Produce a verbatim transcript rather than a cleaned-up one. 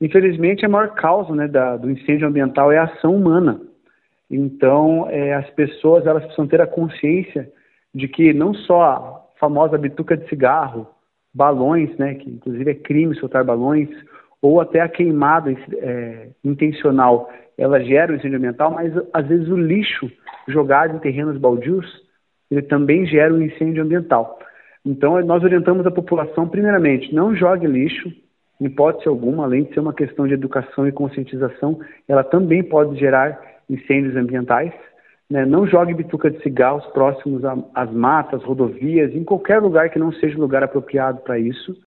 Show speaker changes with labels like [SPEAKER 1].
[SPEAKER 1] Infelizmente, a maior causa, né, da, do incêndio ambiental é a ação humana. Então, é, as pessoas elas precisam ter a consciência de que não só a famosa bituca de cigarro, balões, né, que inclusive é crime soltar balões, ou até a queimada é, intencional, ela gera um incêndio ambiental, mas às vezes o lixo jogado em terrenos baldios, ele também gera um incêndio ambiental. Então, nós orientamos a população, primeiramente, não jogue lixo, em hipótese alguma, além de ser uma questão de educação e conscientização, ela também pode gerar incêndios ambientais. Né? Não jogue bituca de cigarros próximos às matas, rodovias, em qualquer lugar que não seja um lugar apropriado para isso.